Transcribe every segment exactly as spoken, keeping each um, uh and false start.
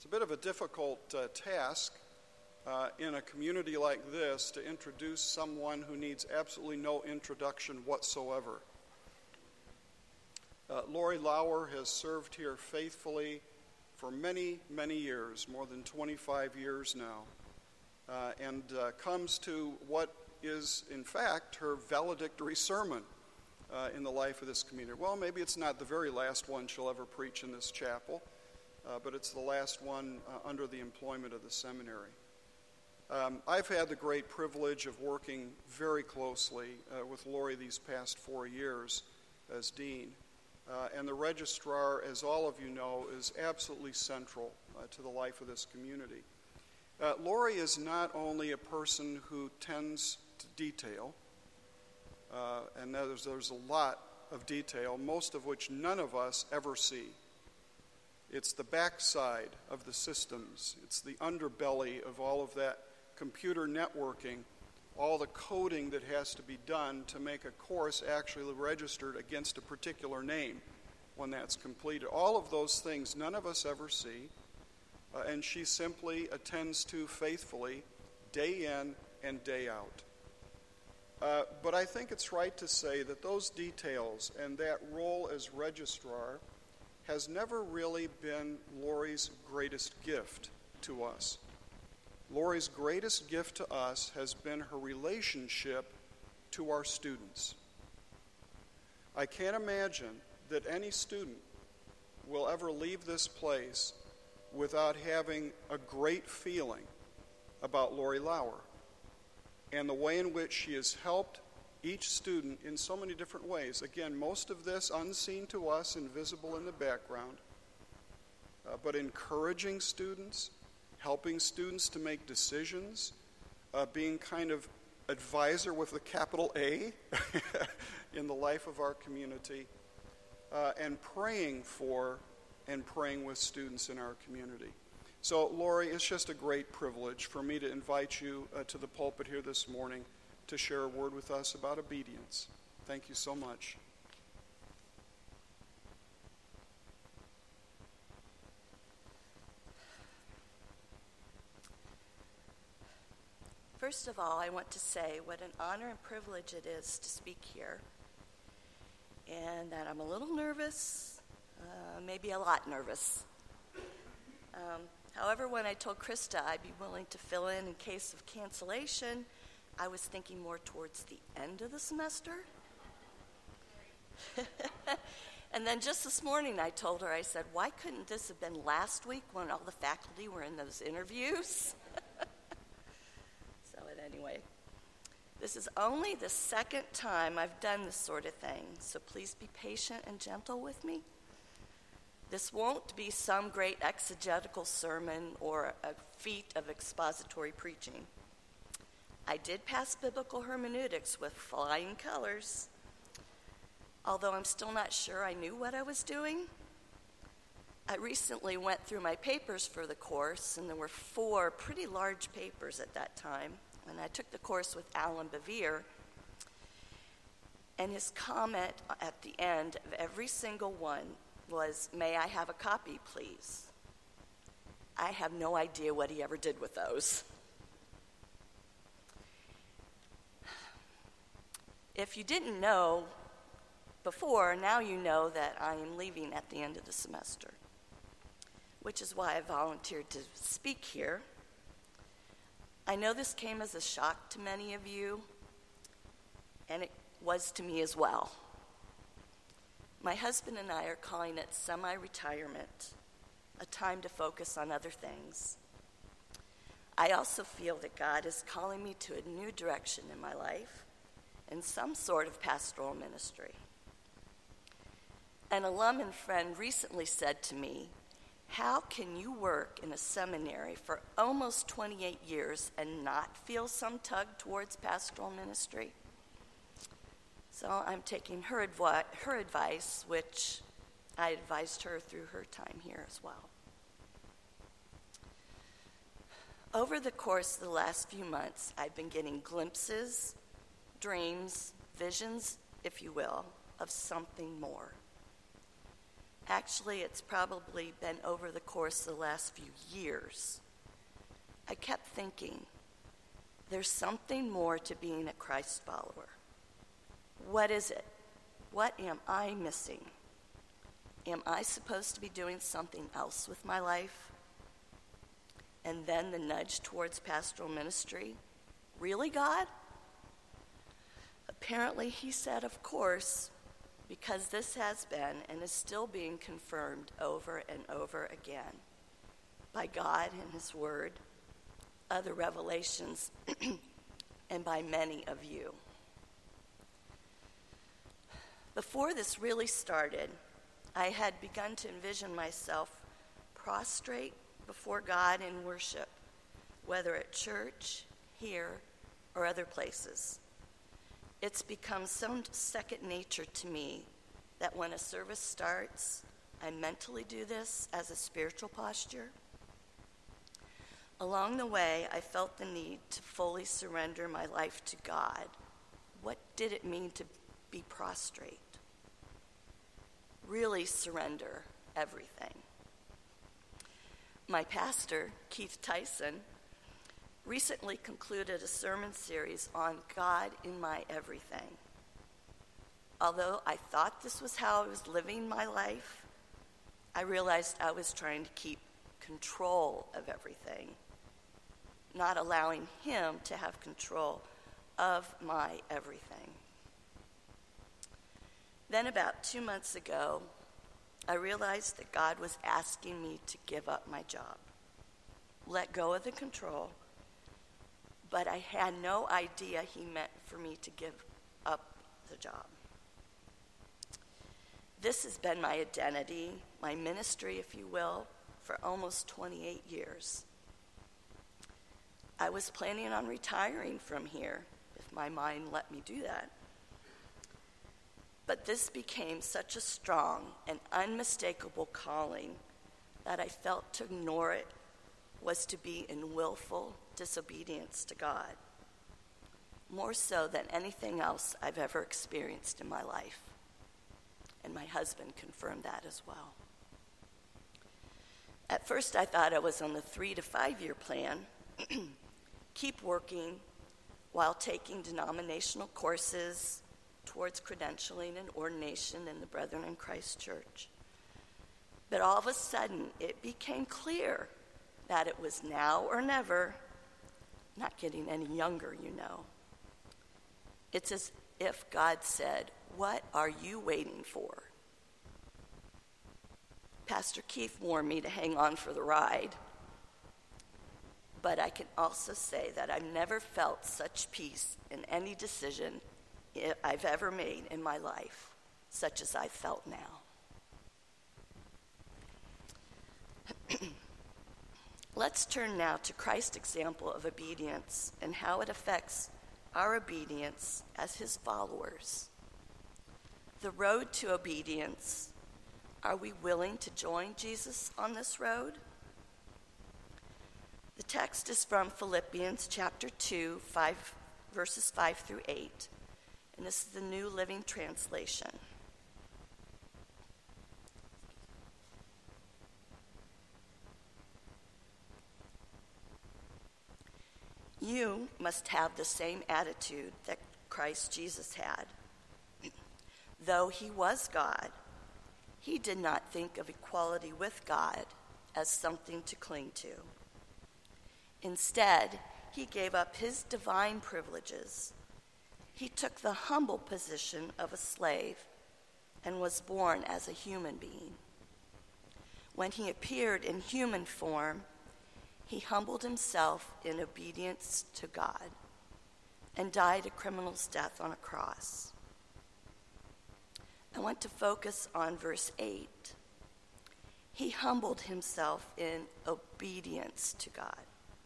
a bit of a difficult uh, task uh, in a community like this to introduce someone who needs absolutely no introduction whatsoever. Uh, Lori Lauer has served here faithfully for many, many years, more than twenty-five years now, uh, and uh, comes to what is, in fact, her valedictory sermon uh, in the life of this community. Well, maybe it's not the very last one she'll ever preach in this chapel, uh, but it's the last one uh, under the employment of the seminary. Um, I've had the great privilege of working very closely uh, with Lori these past four years as dean. Uh, and the registrar, as all of you know, is absolutely central uh, to the life of this community. Uh, Lori is not only a person who tends to detail, uh, and there's, there's a lot of detail, most of which none of us ever see. It's the backside of the systems. It's the underbelly of all of that computer networking, all the coding that has to be done to make a course actually registered against a particular name when that's completed. All of those things none of us ever see, uh, and she simply attends to faithfully day in and day out. Uh, but I think it's right to say that those details and that role as registrar has never really been Lori's greatest gift to us. Lori's greatest gift to us has been her relationship to our students. I can't imagine that any student will ever leave this place without having a great feeling about Lori Lauer and the way in which she has helped each student in so many different ways. Again, most of this unseen to us, invisible in the background, uh, but encouraging students, helping students to make decisions, uh, being kind of advisor with a capital A in the life of our community, uh, and praying for and praying with students in our community. So, Lori, it's just a great privilege for me to invite you uh, to the pulpit here this morning to share a word with us about obedience. Thank you so much. First of all, I want to say what an honor and privilege it is to speak here, and that I'm a little nervous, uh, maybe a lot nervous. Um, however, when I told Krista I'd be willing to fill in in case of cancellation, I was thinking more towards the end of the semester. And then just this morning I told her, I said, why couldn't this have been last week when all the faculty were in those interviews? Anyway, this is only the second time I've done this sort of thing, so please be patient and gentle with me. This won't be some great exegetical sermon or a feat of expository preaching. I did pass biblical hermeneutics with flying colors, although I'm still not sure I knew what I was doing. I recently went through my papers for the course, and there were four pretty large papers at that time. And I took the course with Alan Bevere, and his comment at the end of every single one was, "May I have a copy, please?" I have no idea what he ever did with those. If you didn't know before, now you know that I am leaving at the end of the semester, which is why I volunteered to speak here. I know this came as a shock to many of you, and it was to me as well. My husband and I are calling it semi-retirement, a time to focus on other things. I also feel that God is calling me to a new direction in my life and some sort of pastoral ministry. An alum and friend recently said to me, how can you work in a seminary for almost twenty-eight years and not feel some tug towards pastoral ministry? So I'm taking her, advi- her advice, which I advised her through her time here as well. Over the course of the last few months, I've been getting glimpses, dreams, visions, if you will, of something more. Actually, it's probably been over the course of the last few years. I kept thinking, there's something more to being a Christ follower. What is it? What am I missing? Am I supposed to be doing something else with my life? And then the nudge towards pastoral ministry. Really, God? Apparently, he said, of course, because this has been and is still being confirmed over and over again by God and his word, other revelations, and by many of you. Before this really started, I had begun to envision myself prostrate before God in worship, whether at church, here, or other places. It's become so second nature to me that when a service starts, I mentally do this as a spiritual posture. Along the way, I felt the need to fully surrender my life to God. What did it mean to be prostrate? Really surrender everything. My pastor, Keith Tyson, recently concluded a sermon series on God in my everything. Although I thought this was how I was living my life, I realized I was trying to keep control of everything, not allowing him to have control of my everything. Then about two months ago, I realized that God was asking me to give up my job, let go of the control, but I had no idea he meant for me to give up the job. This has been my identity, my ministry, if you will, for almost twenty-eight years. I was planning on retiring from here, if my mind let me do that. But this became such a strong and unmistakable calling that I felt to ignore it was to be in willful disobedience to God, more so than anything else I've ever experienced in my life. And my husband confirmed that as well. At first, I thought I was on the three to five year plan, keep working while taking denominational courses towards credentialing and ordination in the Brethren in Christ Church. But all of a sudden, it became clear that it was now or never, not getting any younger, you know. It's as if God said, "What are you waiting for?" Pastor Keith warned me to hang on for the ride, but I can also say that I've never felt such peace in any decision I've ever made in my life, such as I felt now. Let's turn now to Christ's example of obedience and how it affects our obedience as his followers. The road to obedience. Are we willing to join Jesus on this road? The text is from Philippians chapter two, five, verses five through eight. And this is the New Living Translation. You must have the same attitude that Christ Jesus had. Though he was God, he did not think of equality with God as something to cling to. Instead, he gave up his divine privileges. He took the humble position of a slave and was born as a human being. When he appeared in human form, he humbled himself in obedience to God and died a criminal's death on a cross. I want to focus on verse eight. He humbled himself in obedience to God.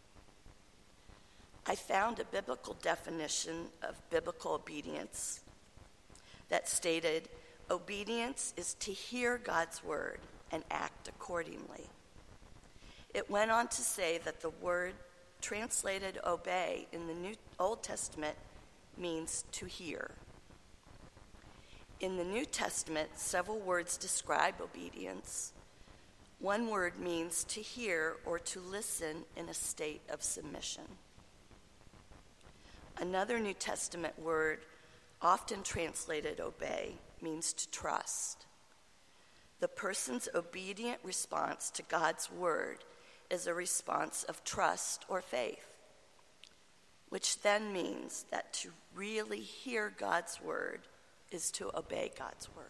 I found a biblical definition of biblical obedience that stated, obedience is to hear God's word and act accordingly. It went on to say that the word translated obey in the New Old Testament means to hear. In the New Testament, several words describe obedience. One word means to hear or to listen in a state of submission. Another New Testament word, often translated obey, means to trust. The person's obedient response to God's word is a response of trust or faith, which then means that to really hear God's word is to obey God's word.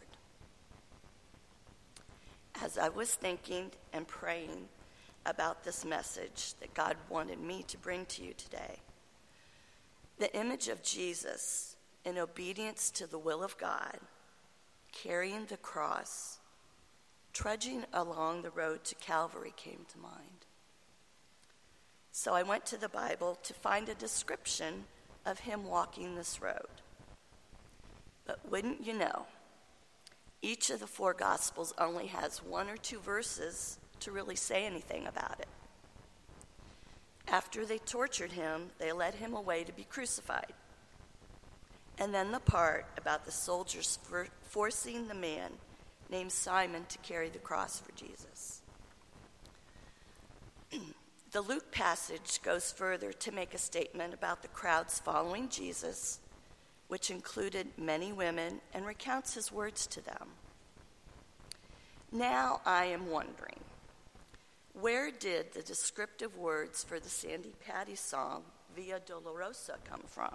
As I was thinking and praying about this message that God wanted me to bring to you today, the image of Jesus in obedience to the will of God, carrying the cross, trudging along the road to Calvary came to mind. So I went to the Bible to find a description of him walking this road. But wouldn't you know, each of the four Gospels only has one or two verses to really say anything about it. After they tortured him, they led him away to be crucified. And then the part about the soldiers for forcing the man named Simon to carry the cross for Jesus. The Luke passage goes further to make a statement about the crowds following Jesus, which included many women, and recounts his words to them. Now I am wondering, where did the descriptive words for the Sandi Patty song, Via Dolorosa, come from?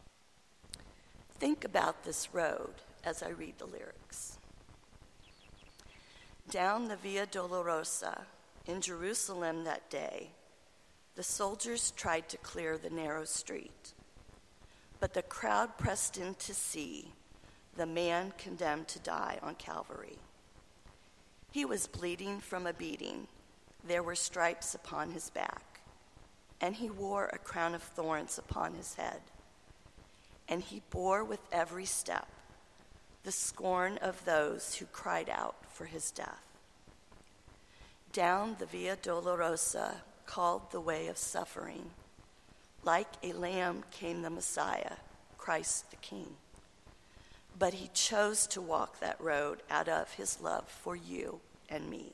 Think about this road as I read the lyrics. Down the Via Dolorosa in Jerusalem that day, the soldiers tried to clear the narrow street, but the crowd pressed in to see the man condemned to die on Calvary. He was bleeding from a beating. There were stripes upon his back, and he wore a crown of thorns upon his head. And he bore with every step the scorn of those who cried out for his death. Down the Via Dolorosa, called the way of suffering, like a lamb came the Messiah, Christ the King. But he chose to walk that road out of his love for you and me.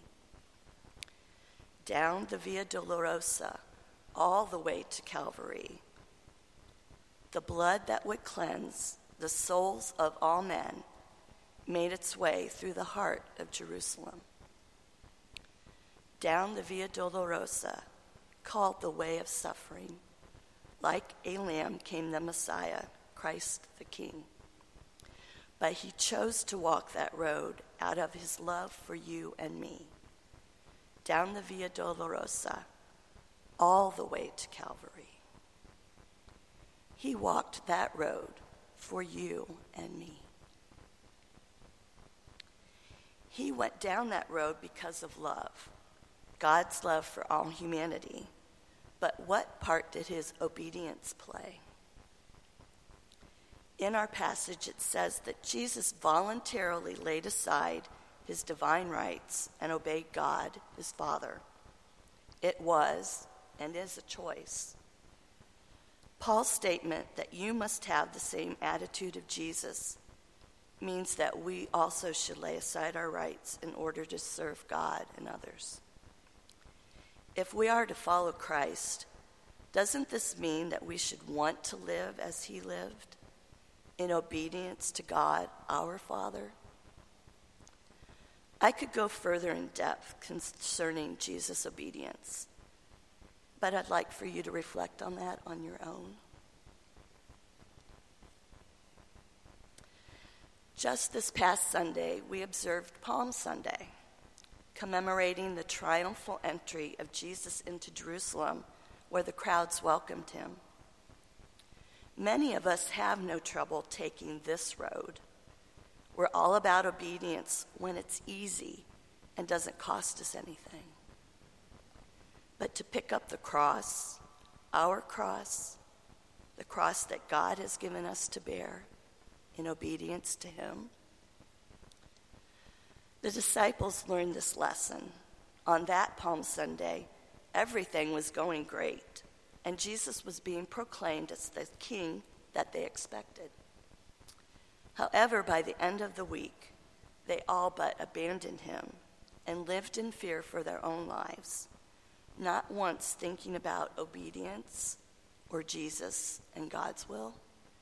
Down the Via Dolorosa, all the way to Calvary, the blood that would cleanse the souls of all men made its way through the heart of Jerusalem. Down the Via Dolorosa, called the way of suffering, like a lamb came the Messiah, Christ the King. But he chose to walk that road out of his love for you and me. Down the Via Dolorosa, all the way to Calvary. He walked that road for you and me. He went down that road because of love, God's love for all humanity. But what part did his obedience play? In our passage, it says that Jesus voluntarily laid aside his divine rights and obeyed God, his Father. It was and is a choice. Paul's statement that you must have the same attitude of Jesus means that we also should lay aside our rights in order to serve God and others. If we are to follow Christ, doesn't this mean that we should want to live as he lived, in obedience to God, our Father? I could go further in depth concerning Jesus' obedience, but I'd like for you to reflect on that on your own. Just this past Sunday, we observed Palm Sunday, commemorating the triumphal entry of Jesus into Jerusalem, where the crowds welcomed him. Many of us have no trouble taking this road. We're all about obedience when it's easy and doesn't cost us anything. But to pick up the cross, our cross, the cross that God has given us to bear in obedience to him. The disciples learned this lesson. On that Palm Sunday, everything was going great, and Jesus was being proclaimed as the king that they expected. However, by the end of the week, they all but abandoned him and lived in fear for their own lives, not once thinking about obedience or Jesus and God's will.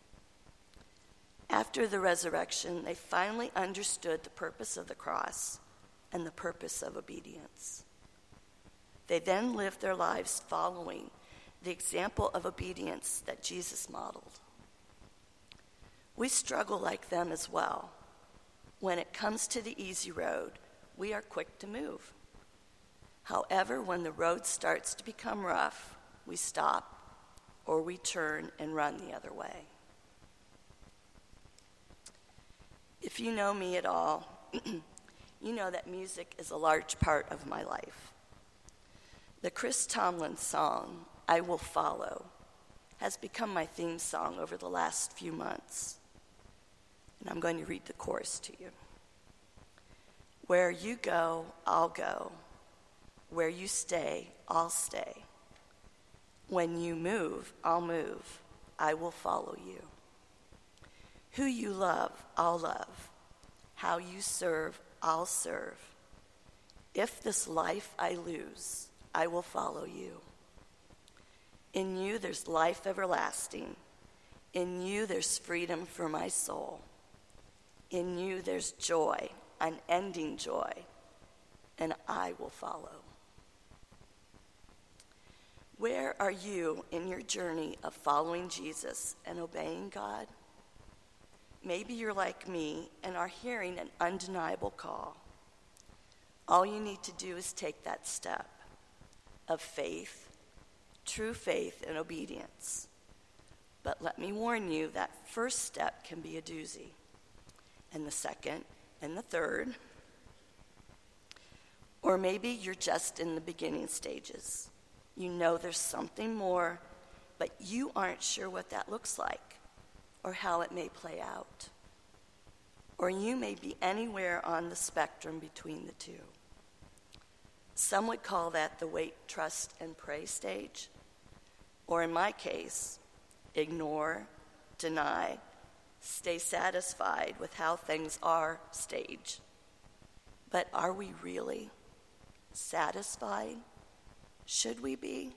After the resurrection, they finally understood the purpose of the cross and the purpose of obedience. They then lived their lives following the example of obedience that Jesus modeled. We struggle like them as well. When it comes to the easy road, we are quick to move. However, when the road starts to become rough, we stop or we turn and run the other way. If you know me at all, you know that music is a large part of my life. The Chris Tomlin song, I Will Follow, has become my theme song over the last few months. And I'm going to read the chorus to you. Where you go, I'll go. Where you stay, I'll stay. When you move, I'll move. I will follow you. Who you love, I'll love. How you serve, I'll serve. If this life I lose, I will follow you. In you there's life everlasting. In you there's freedom for my soul. In you there's joy, unending joy, and I will follow. Where are you in your journey of following Jesus and obeying God? Maybe you're like me and are hearing an undeniable call. All you need to do is take that step of faith, true faith and obedience. But let me warn you, that first step can be a doozy, and the second and the third. Or maybe you're just in the beginning stages. You know there's something more, but you aren't sure what that looks like or how it may play out. Or you may be anywhere on the spectrum between the two. Some would call that the wait, trust, and pray stage. Or in my case, ignore, deny, stay satisfied with how things are stage. But are we really satisfied? Should we be?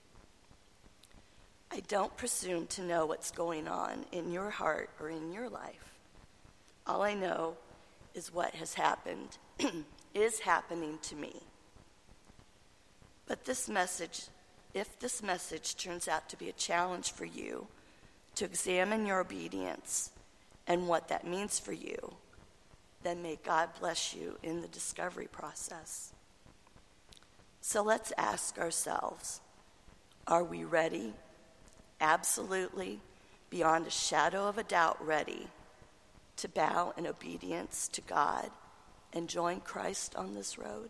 I don't presume to know what's going on in your heart or in your life. All I know is what has happened, is happening to me. But this message, if this message turns out to be a challenge for you to examine your obedience and what that means for you, then may God bless you in the discovery process. So let's ask ourselves, are we ready? Absolutely, beyond a shadow of a doubt, ready to bow in obedience to God and join Christ on this road?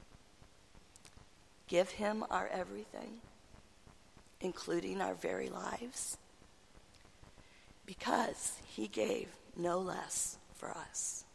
Give him our everything, including our very lives, because he gave no less for us.